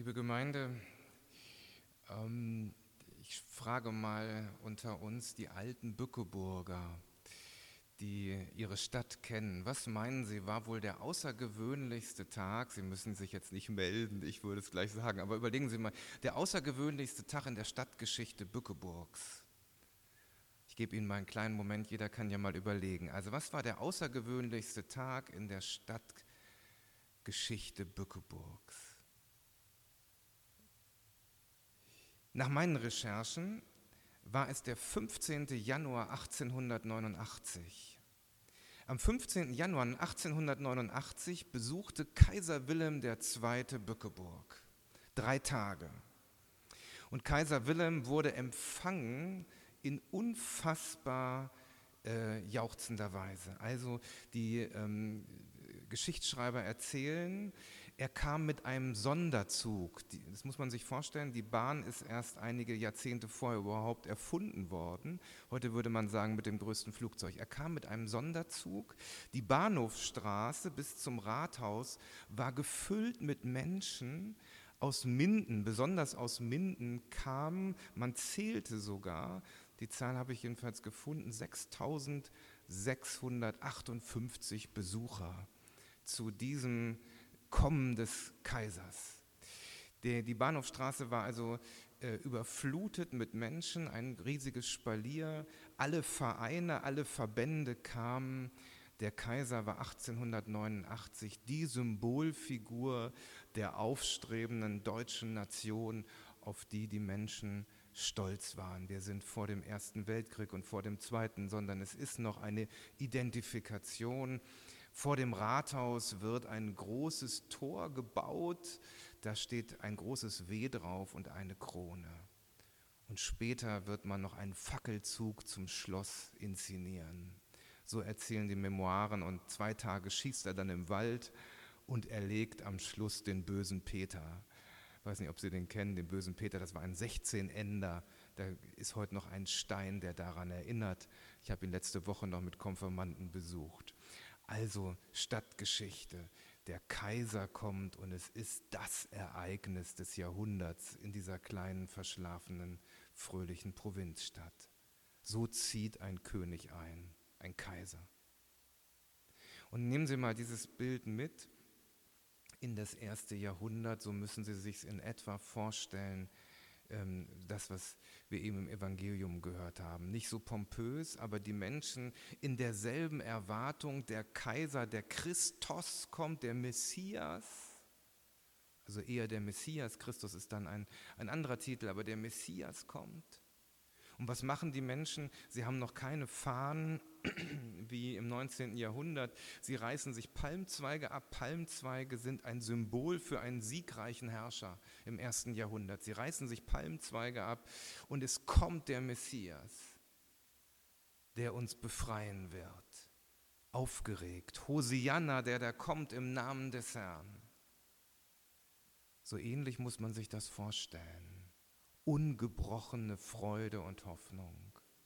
Liebe Gemeinde, ich frage mal unter uns die alten Bückeburger, die ihre Stadt kennen. Was meinen Sie, war wohl der außergewöhnlichste Tag? Sie müssen sich jetzt nicht melden, ich würde es gleich sagen, aber überlegen Sie mal, der außergewöhnlichste Tag in der Stadtgeschichte Bückeburgs. Ich gebe Ihnen mal einen kleinen Moment, jeder kann ja mal überlegen. Also was war der außergewöhnlichste Tag in der Stadtgeschichte Bückeburgs? Nach meinen Recherchen war es der 15. Januar 1889. Am 15. Januar 1889 besuchte Kaiser Wilhelm II. Bückeburg. 3 Tage. Und Kaiser Wilhelm wurde empfangen in unfassbar jauchzender Weise. Also die Geschichtsschreiber erzählen, er kam mit einem Sonderzug. Das muss man sich vorstellen, die Bahn ist erst einige Jahrzehnte vorher überhaupt erfunden worden. Heute würde man sagen mit dem größten Flugzeug. Er kam mit einem Sonderzug. Die Bahnhofstraße bis zum Rathaus war gefüllt mit Menschen aus Minden, besonders aus Minden kamen, man zählte sogar, die Zahl habe ich jedenfalls gefunden, 6.658 Besucher zu diesem Kommen des Kaisers. Die Bahnhofstraße war also überflutet mit Menschen, ein riesiges Spalier. Alle Vereine, alle Verbände kamen. Der Kaiser war 1889 die Symbolfigur der aufstrebenden deutschen Nation, auf die die Menschen stolz waren. Wir sind vor dem Ersten Weltkrieg und vor dem Zweiten, sondern es ist noch eine Identifikation. Vor dem Rathaus wird ein großes Tor gebaut, da steht ein großes W drauf und eine Krone. Und später wird man noch einen Fackelzug zum Schloss inszenieren. So erzählen die Memoiren, und 2 Tage schießt er dann im Wald und erlegt am Schluss den bösen Peter. Ich weiß nicht, ob Sie den kennen, den bösen Peter, das war ein 16-Ender. Da ist heute noch ein Stein, der daran erinnert. Ich habe ihn letzte Woche noch mit Konfirmanden besucht. Also Stadtgeschichte, der Kaiser kommt und es ist das Ereignis des Jahrhunderts in dieser kleinen, verschlafenen, fröhlichen Provinzstadt. So zieht ein König ein Kaiser. Und nehmen Sie mal dieses Bild mit in das 1. Jahrhundert, so müssen Sie sich in etwa vorstellen, das, was wir eben im Evangelium gehört haben. Nicht so pompös, aber die Menschen in derselben Erwartung, der Kaiser, der Christos kommt, der Messias, also eher der Messias, Christus ist dann ein anderer Titel, aber der Messias kommt. Und was machen die Menschen? Sie haben noch keine Fahnen wie im 19. Jahrhundert. Sie reißen sich Palmzweige ab. Palmzweige sind ein Symbol für einen siegreichen Herrscher im 1. Jahrhundert. Sie reißen sich Palmzweige ab und es kommt der Messias, der uns befreien wird. Aufgeregt. Hosianna, der da kommt im Namen des Herrn. So ähnlich muss man sich das vorstellen. Ungebrochene Freude und Hoffnung.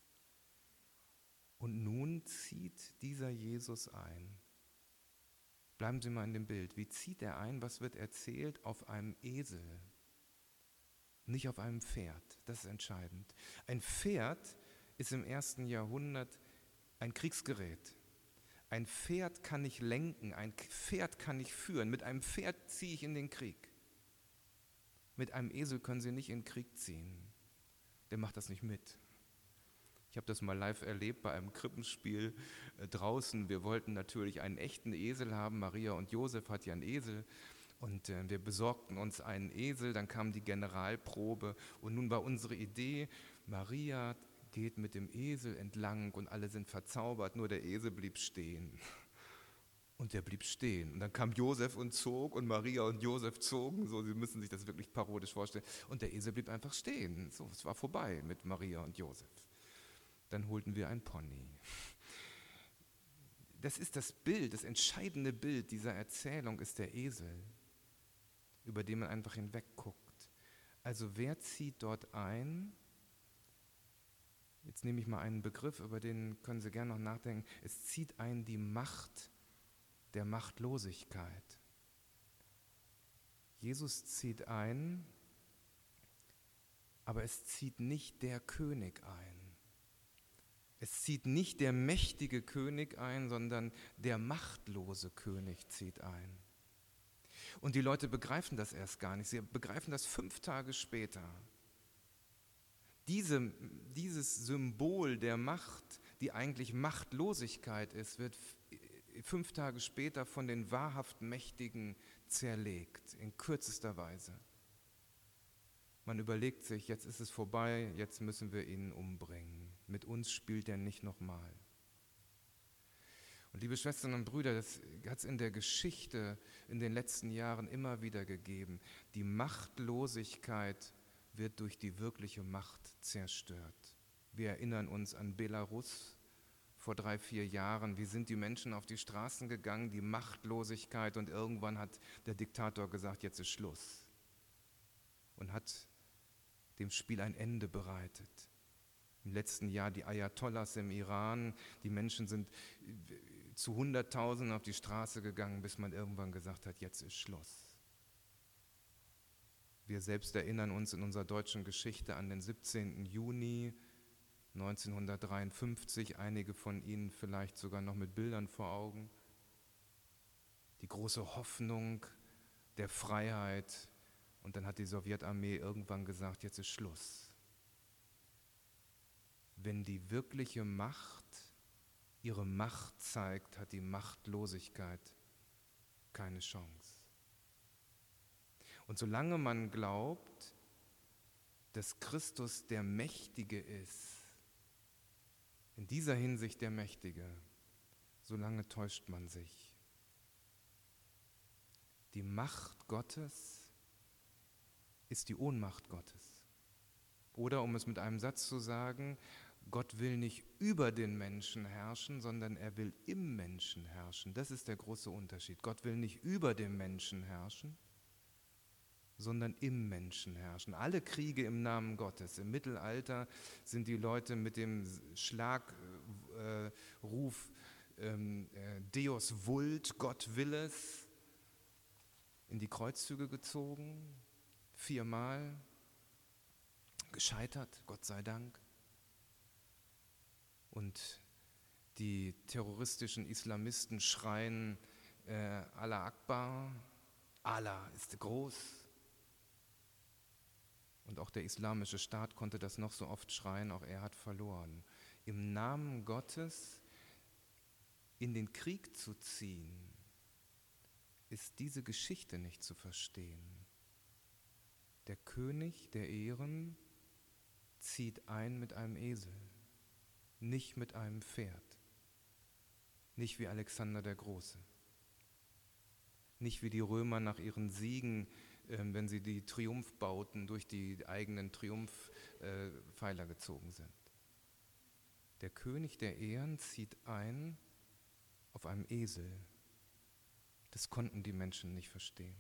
Und nun zieht dieser Jesus ein. Bleiben Sie mal in dem Bild. Wie zieht er ein? Was wird erzählt? Auf einem Esel. Nicht auf einem Pferd. Das ist entscheidend. Ein Pferd ist im 1. Jahrhundert ein Kriegsgerät. Ein Pferd kann ich lenken, ein Pferd kann ich führen. Mit einem Pferd ziehe ich in den Krieg. Mit einem Esel können Sie nicht in den Krieg ziehen. Der macht das nicht mit. Ich habe das mal live erlebt bei einem Krippenspiel draußen. Wir wollten natürlich einen echten Esel haben. Maria und Josef hat ja einen Esel. Und wir besorgten uns einen Esel. Dann kam die Generalprobe. Und nun war unsere Idee, Maria geht mit dem Esel entlang und alle sind verzaubert. Nur der Esel blieb stehen. Und der blieb stehen. Und dann kam Josef und zog und Maria und Josef zogen. So, Sie müssen sich das wirklich parodisch vorstellen. Und der Esel blieb einfach stehen. So, es war vorbei mit Maria und Josef. Dann holten wir ein Pony. Das ist das Bild, das entscheidende Bild dieser Erzählung ist der Esel, über den man einfach hinwegguckt. Also wer zieht dort ein? Jetzt nehme ich mal einen Begriff, über den können Sie gerne noch nachdenken. Es zieht ein die Macht der Machtlosigkeit. Jesus zieht ein, aber es zieht nicht der König ein. Es zieht nicht der mächtige König ein, sondern der machtlose König zieht ein. Und die Leute begreifen das erst gar nicht. Sie begreifen das 5 Tage später. Dieses Symbol der Macht, die eigentlich Machtlosigkeit ist, wird 5 Tage später von den wahrhaft Mächtigen zerlegt, in kürzester Weise. Man überlegt sich, jetzt ist es vorbei, jetzt müssen wir ihn umbringen. Mit uns spielt er nicht nochmal. Und liebe Schwestern und Brüder, das hat es in der Geschichte in den letzten Jahren immer wieder gegeben. Die Machtlosigkeit wird durch die wirkliche Macht zerstört. Wir erinnern uns an Belarus vor 3, 4 Jahren. Wie sind die Menschen auf die Straßen gegangen, die Machtlosigkeit, und irgendwann hat der Diktator gesagt, jetzt ist Schluss. Und hat dem Spiel ein Ende bereitet. Im letzten Jahr die Ayatollahs im Iran, die Menschen sind zu Hunderttausenden auf die Straße gegangen, bis man irgendwann gesagt hat, jetzt ist Schluss. Wir selbst erinnern uns in unserer deutschen Geschichte an den 17. Juni 1953, einige von Ihnen vielleicht sogar noch mit Bildern vor Augen. Die große Hoffnung der Freiheit, und dann hat die Sowjetarmee irgendwann gesagt, jetzt ist Schluss. Wenn die wirkliche Macht ihre Macht zeigt, hat die Machtlosigkeit keine Chance. Und solange man glaubt, dass Christus der Mächtige ist, in dieser Hinsicht der Mächtige, solange täuscht man sich. Die Macht Gottes ist die Ohnmacht Gottes. Oder um es mit einem Satz zu sagen, Gott will nicht über den Menschen herrschen, sondern er will im Menschen herrschen. Das ist der große Unterschied. Gott will nicht über dem Menschen herrschen, sondern im Menschen herrschen. Alle Kriege im Namen Gottes. Im Mittelalter sind die Leute mit dem Schlagruf Deus vult, Gott will es, in die Kreuzzüge gezogen, 4-mal, gescheitert, Gott sei Dank. Und die terroristischen Islamisten schreien Allah Akbar, Allah ist groß. Und auch der islamische Staat konnte das noch so oft schreien, auch er hat verloren. Im Namen Gottes in den Krieg zu ziehen, ist diese Geschichte nicht zu verstehen. Der König der Ehren zieht ein mit einem Esel, nicht mit einem Pferd, nicht wie Alexander der Große, nicht wie die Römer nach ihren Siegen, wenn sie die Triumphbauten durch die eigenen Triumphpfeiler gezogen sind. Der König der Ehren zieht ein auf einem Esel. Das konnten die Menschen nicht verstehen.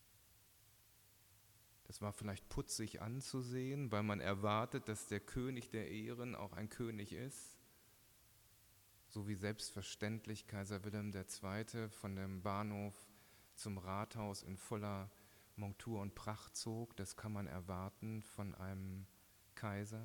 Das war vielleicht putzig anzusehen, weil man erwartet, dass der König der Ehren auch ein König ist. So wie selbstverständlich Kaiser Wilhelm II. Von dem Bahnhof zum Rathaus in voller Montur und Pracht zog, das kann man erwarten von einem Kaiser.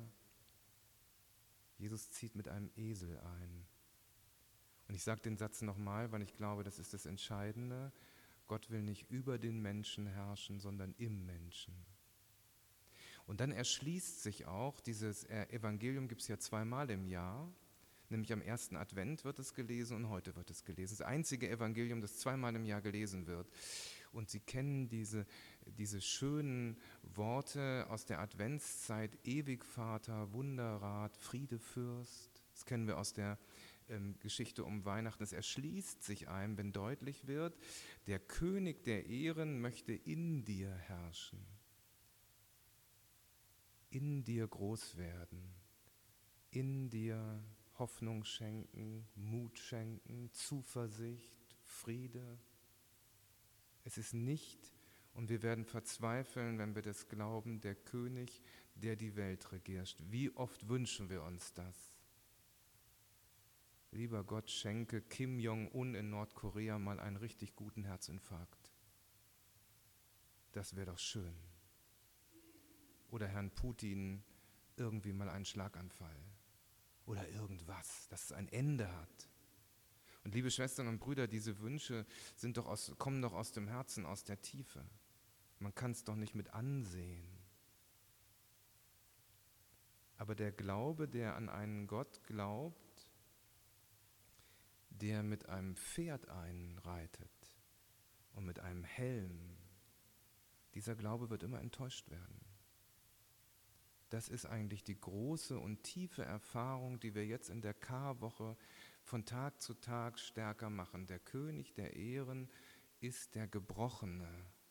Jesus zieht mit einem Esel ein. Und ich sage den Satz nochmal, weil ich glaube, das ist das Entscheidende. Gott will nicht über den Menschen herrschen, sondern im Menschen. Und dann erschließt sich auch, dieses Evangelium gibt es ja 2-mal im Jahr, nämlich am 1. Advent wird es gelesen und heute wird es gelesen. Das einzige Evangelium, das 2-mal im Jahr gelesen wird. Und Sie kennen diese schönen Worte aus der Adventszeit, Ewigvater, Wunderrat, Friedefürst. Das kennen wir aus der Geschichte um Weihnachten. Es erschließt sich einem, wenn deutlich wird, der König der Ehren möchte in dir herrschen, in dir groß werden, in dir Hoffnung schenken, Mut schenken, Zuversicht, Friede. Es ist nicht, und wir werden verzweifeln, wenn wir das glauben, der König, der die Welt regiert. Wie oft wünschen wir uns das? Lieber Gott, schenke Kim Jong-un in Nordkorea mal einen richtig guten Herzinfarkt. das wäre doch schön. Oder Herrn Putin irgendwie mal einen Schlaganfall. Oder irgendwas, dass es ein Ende hat. Und liebe Schwestern und Brüder, diese Wünsche kommen doch aus dem Herzen, aus der Tiefe. Man kann es doch nicht mit ansehen. Aber der Glaube, der an einen Gott glaubt, der mit einem Pferd einreitet und mit einem Helm, dieser Glaube wird immer enttäuscht werden. Das ist eigentlich die große und tiefe Erfahrung, die wir jetzt in der Karwoche von Tag zu Tag stärker machen. Der König der Ehren ist der Gebrochene.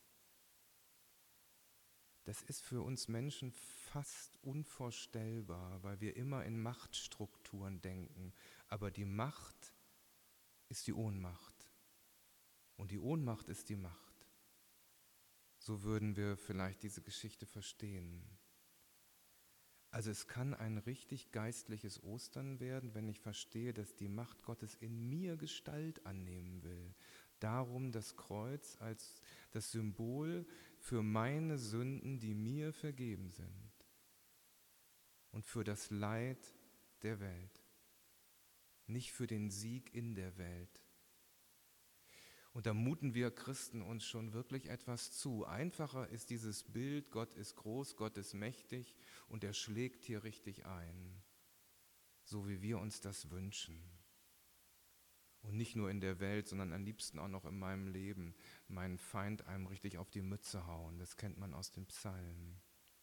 Das ist für uns Menschen fast unvorstellbar, weil wir immer in Machtstrukturen denken. Aber die Macht ist die Ohnmacht. Und die Ohnmacht ist die Macht. So würden wir vielleicht diese Geschichte verstehen. Also es kann ein richtig geistliches Ostern werden, wenn ich verstehe, dass die Macht Gottes in mir Gestalt annehmen will. Darum das Kreuz als das Symbol für meine Sünden, die mir vergeben sind und für das Leid der Welt, nicht für den Sieg in der Welt. Und da muten wir Christen uns schon wirklich etwas zu. Einfacher ist dieses Bild, Gott ist groß, Gott ist mächtig und er schlägt hier richtig ein, so wie wir uns das wünschen. Und nicht nur in der Welt, sondern am liebsten auch noch in meinem Leben, meinen Feind einem richtig auf die Mütze hauen. Das kennt man aus den Psalmen.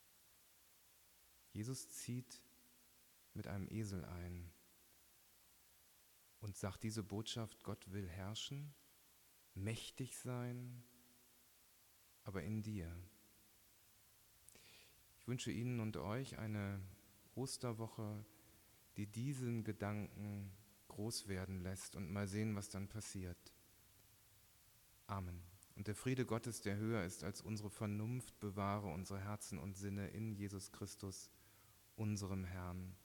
Jesus zieht mit einem Esel ein und sagt diese Botschaft, Gott will herrschen, mächtig sein, aber in dir. Ich wünsche Ihnen und euch eine Osterwoche, die diesen Gedanken groß werden lässt und mal sehen, was dann passiert. Amen. Und der Friede Gottes, der höher ist als unsere Vernunft, bewahre unsere Herzen und Sinne in Jesus Christus, unserem Herrn.